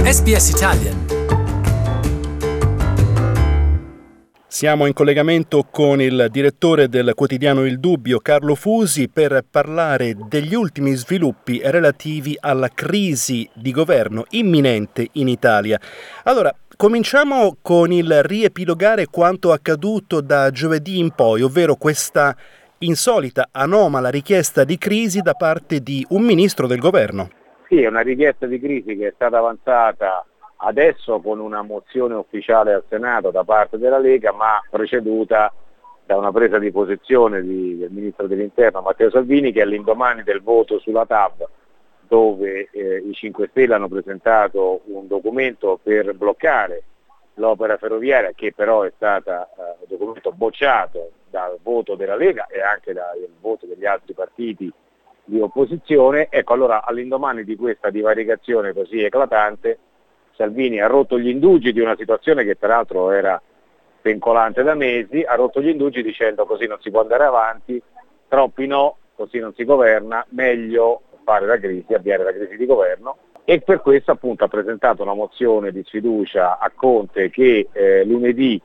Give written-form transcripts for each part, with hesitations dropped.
SBS Italian. Siamo in collegamento con il direttore del quotidiano Il Dubbio, Carlo Fusi, per parlare degli ultimi sviluppi relativi alla crisi di governo imminente in Italia. Allora, cominciamo con il riepilogare quanto accaduto da giovedì in poi, ovvero questa insolita, anomala richiesta di crisi da parte di un ministro del governo. Sì, è una richiesta di crisi che è stata avanzata adesso con una mozione ufficiale al Senato da parte della Lega, ma preceduta da una presa di posizione del Ministro dell'Interno Matteo Salvini, che all'indomani del voto sulla TAV, dove i 5 Stelle hanno presentato un documento per bloccare l'opera ferroviaria, che però è stata un documento bocciato dal voto della Lega e anche dal voto degli altri partiti di opposizione. Ecco, allora all'indomani di questa divaricazione così eclatante, Salvini ha rotto gli indugi di una situazione che peraltro era pencolante da mesi, ha rotto gli indugi dicendo: così non si può andare avanti, troppi no, così non si governa, meglio fare la crisi, avviare la crisi di governo, e per questo appunto ha presentato una mozione di sfiducia a Conte che lunedì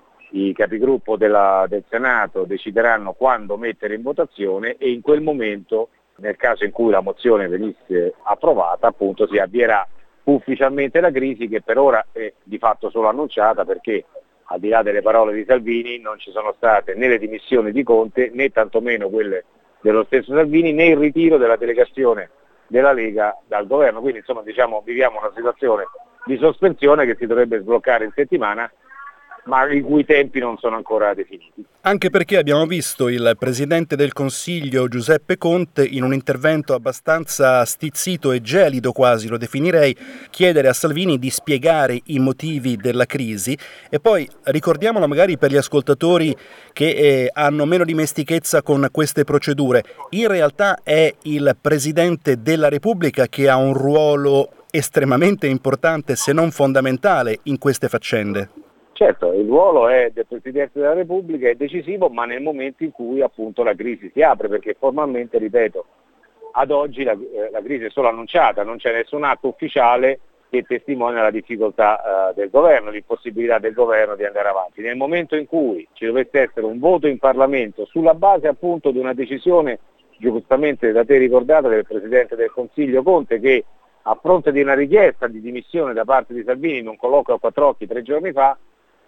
i capigruppo del Senato decideranno quando mettere in votazione, e in quel momento, nel caso in cui la mozione venisse approvata, appunto si avvierà ufficialmente la crisi, che per ora è di fatto solo annunciata, perché al di là delle parole di Salvini non ci sono state né le dimissioni di Conte, né tantomeno quelle dello stesso Salvini, né il ritiro della delegazione della Lega dal governo. Quindi insomma viviamo una situazione di sospensione che si dovrebbe sbloccare in settimana, ma i cui tempi non sono ancora definiti. Anche perché abbiamo visto il Presidente del Consiglio Giuseppe Conte, in un intervento abbastanza stizzito e gelido quasi, lo definirei, chiedere a Salvini di spiegare i motivi della crisi. E poi ricordiamolo magari per gli ascoltatori che hanno meno dimestichezza con queste procedure, in realtà è il Presidente della Repubblica che ha un ruolo estremamente importante, se non fondamentale, in queste faccende. Certo, il ruolo del Presidente della Repubblica è decisivo, ma nel momento in cui appunto la crisi si apre, perché formalmente, ripeto, ad oggi la crisi è solo annunciata, non c'è nessun atto ufficiale che testimonia la difficoltà del governo, l'impossibilità del governo di andare avanti. Nel momento in cui ci dovesse essere un voto in Parlamento sulla base appunto di una decisione, giustamente da te ricordata, del Presidente del Consiglio Conte, che a fronte di una richiesta di dimissione da parte di Salvini in un colloquio a quattro occhi 3 giorni fa,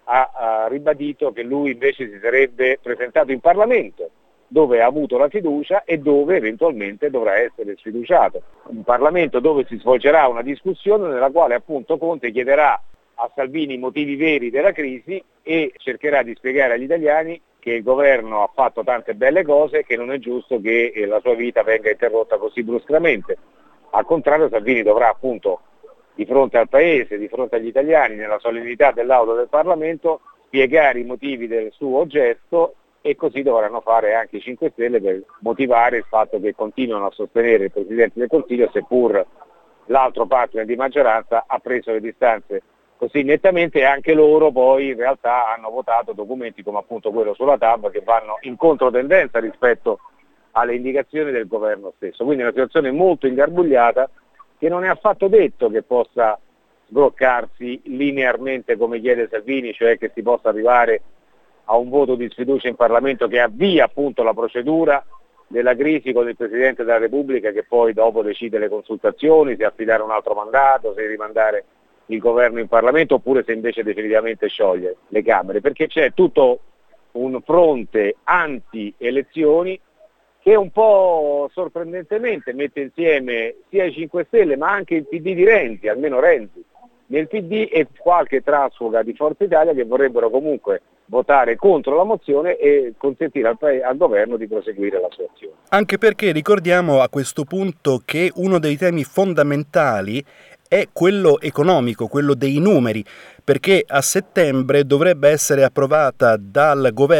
ha ribadito che lui invece si sarebbe presentato in Parlamento, dove ha avuto la fiducia e dove eventualmente dovrà essere sfiduciato. Un Parlamento dove si svolgerà una discussione nella quale appunto Conte chiederà a Salvini i motivi veri della crisi e cercherà di spiegare agli italiani che il governo ha fatto tante belle cose, che non è giusto che la sua vita venga interrotta così bruscamente. Al contrario, Salvini dovrà appunto, di fronte al Paese, di fronte agli italiani, nella solennità dell'Aula del Parlamento, spiegare i motivi del suo gesto, e così dovranno fare anche i 5 Stelle per motivare il fatto che continuano a sostenere il Presidente del Consiglio, seppur l'altro partner di maggioranza ha preso le distanze così nettamente, e anche loro poi in realtà hanno votato documenti come appunto quello sulla TAV che vanno in controtendenza rispetto alle indicazioni del governo stesso. Quindi è una situazione molto ingarbugliata, che non è affatto detto che possa sbloccarsi linearmente come chiede Salvini, cioè che si possa arrivare a un voto di sfiducia in Parlamento che avvia appunto la procedura della crisi con il Presidente della Repubblica, che poi dopo decide le consultazioni, se affidare un altro mandato, se rimandare il governo in Parlamento, oppure se invece definitivamente scioglie le Camere, perché c'è tutto un fronte anti-elezioni che un po' sorprendentemente mette insieme sia i 5 Stelle ma anche il PD di Renzi, almeno Renzi nel PD, e qualche trasfuga di Forza Italia, che vorrebbero comunque votare contro la mozione e consentire al governo di proseguire la sua azione. Anche perché ricordiamo a questo punto che uno dei temi fondamentali è quello economico, quello dei numeri, perché a settembre dovrebbe essere approvata da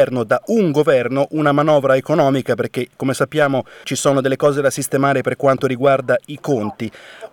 un governo, una manovra economica, perché come sappiamo ci sono delle cose da sistemare per quanto riguarda i conti.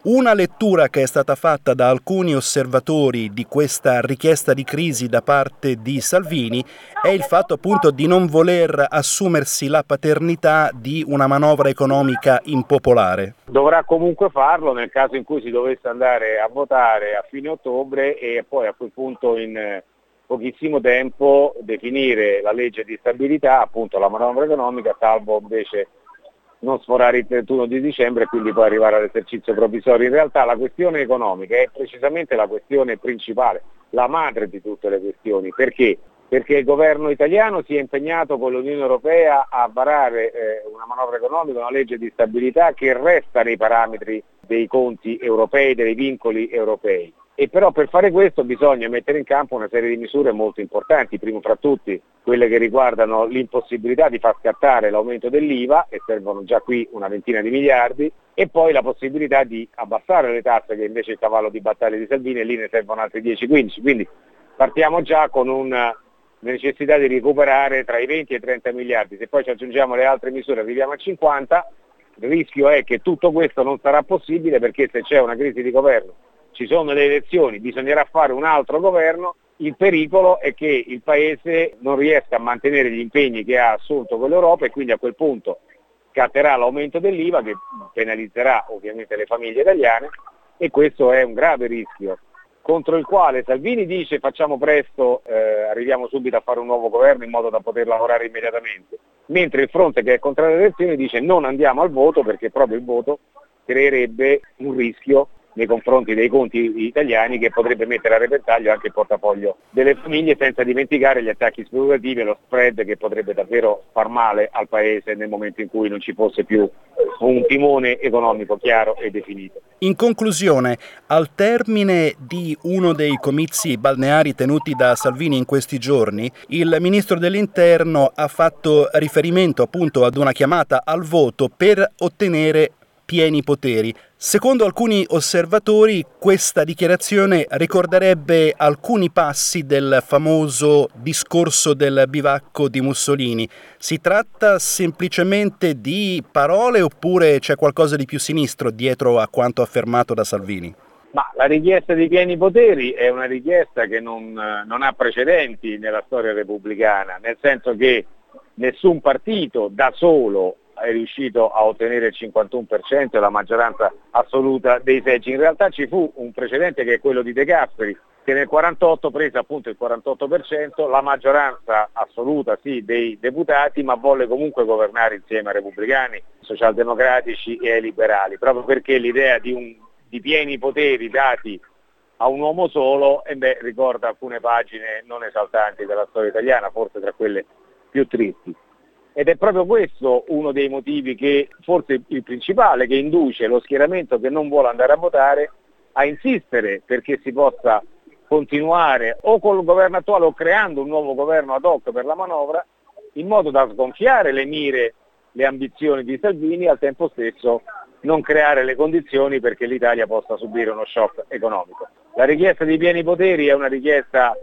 Una lettura che è stata fatta da alcuni osservatori di questa richiesta di crisi da parte di Salvini è il fatto appunto di non voler assumersi la paternità di una manovra economica impopolare. Dovrà comunque farlo nel caso in cui si dovesse andare a votare a fine ottobre e poi a quel punto in pochissimo tempo definire la legge di stabilità, appunto la manovra economica, salvo invece non sforare il 31 di dicembre e quindi poi arrivare all'esercizio provvisorio. In realtà la questione economica è precisamente la questione principale, la madre di tutte le questioni. Perché? Perché il governo italiano si è impegnato con l'Unione Europea a varare una manovra economica, una legge di stabilità che resta nei parametri dei conti europei, dei vincoli europei. E però per fare questo bisogna mettere in campo una serie di misure molto importanti, primo fra tutti quelle che riguardano l'impossibilità di far scattare l'aumento dell'IVA, e servono già qui una ventina di miliardi, e poi la possibilità di abbassare le tasse, che invece è il cavallo di battaglia di Salvini, e lì ne servono altri 10-15, quindi partiamo già con una necessità di recuperare tra i 20 e i 30 miliardi, se poi ci aggiungiamo le altre misure arriviamo a 50, il rischio è che tutto questo non sarà possibile, perché se c'è una crisi di governo, ci sono le elezioni, bisognerà fare un altro governo, il pericolo è che il Paese non riesca a mantenere gli impegni che ha assunto con l'Europa e quindi a quel punto scatterà l'aumento dell'IVA che penalizzerà ovviamente le famiglie italiane, e questo è un grave rischio contro il quale Salvini dice facciamo presto, arriviamo subito a fare un nuovo governo in modo da poter lavorare immediatamente, mentre il fronte che è contrario alle elezioni dice non andiamo al voto perché proprio il voto creerebbe un rischio nei confronti dei conti italiani che potrebbe mettere a repentaglio anche il portafoglio delle famiglie, senza dimenticare gli attacchi speculativi e lo spread che potrebbe davvero far male al Paese nel momento in cui non ci fosse più un timone economico chiaro e definito. In conclusione, al termine di uno dei comizi balneari tenuti da Salvini in questi giorni, il ministro dell'Interno ha fatto riferimento appunto ad una chiamata al voto per ottenere pieni poteri. Secondo alcuni osservatori, questa dichiarazione ricorderebbe alcuni passi del famoso discorso del bivacco di Mussolini. Si tratta semplicemente di parole oppure c'è qualcosa di più sinistro dietro a quanto affermato da Salvini? Ma la richiesta di pieni poteri è una richiesta che non ha precedenti nella storia repubblicana, nel senso che nessun partito da solo è riuscito a ottenere il 51% e la maggioranza assoluta dei seggi. In realtà ci fu un precedente che è quello di De Gasperi, che nel 48 prese appunto il 48%, la maggioranza assoluta sì dei deputati, ma volle comunque governare insieme ai repubblicani, socialdemocratici e ai liberali, proprio perché l'idea di pieni poteri dati a un uomo solo ricorda alcune pagine non esaltanti della storia italiana, forse tra quelle più tristi. Ed è proprio questo uno dei motivi che, forse il principale, che induce lo schieramento che non vuole andare a votare a insistere perché si possa continuare o col governo attuale o creando un nuovo governo ad hoc per la manovra, in modo da sgonfiare le mire, le ambizioni di Salvini e al tempo stesso non creare le condizioni perché l'Italia possa subire uno shock economico. La richiesta di pieni poteri è una richiesta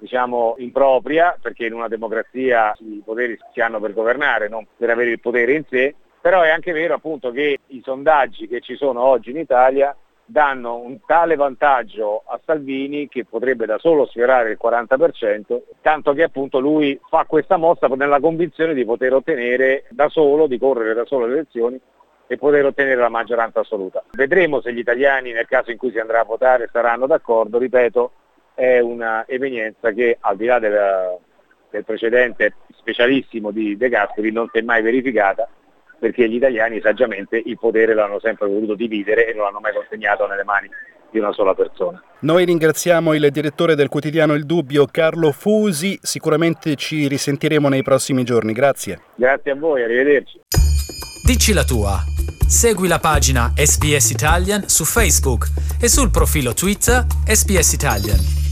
impropria, perché in una democrazia i poteri si hanno per governare, non per avere il potere in sé, però è anche vero appunto che i sondaggi che ci sono oggi in Italia danno un tale vantaggio a Salvini che potrebbe da solo sfiorare il 40%, tanto che appunto lui fa questa mossa nella convinzione di poter ottenere da solo, di correre da solo le elezioni e poter ottenere la maggioranza assoluta. Vedremo se gli italiani, nel caso in cui si andrà a votare, saranno d'accordo. Ripeto, è una evenienza che al di là del precedente specialissimo di De Gasperi non si è mai verificata, perché gli italiani saggiamente il potere l'hanno sempre voluto dividere e non l'hanno mai consegnato nelle mani di una sola persona. Noi ringraziamo il direttore del quotidiano Il Dubbio, Carlo Fusi, sicuramente ci risentiremo nei prossimi giorni. Grazie. Grazie a voi, arrivederci. Dici la tua. Segui la pagina SBS Italian su Facebook e sul profilo Twitter SBS Italian.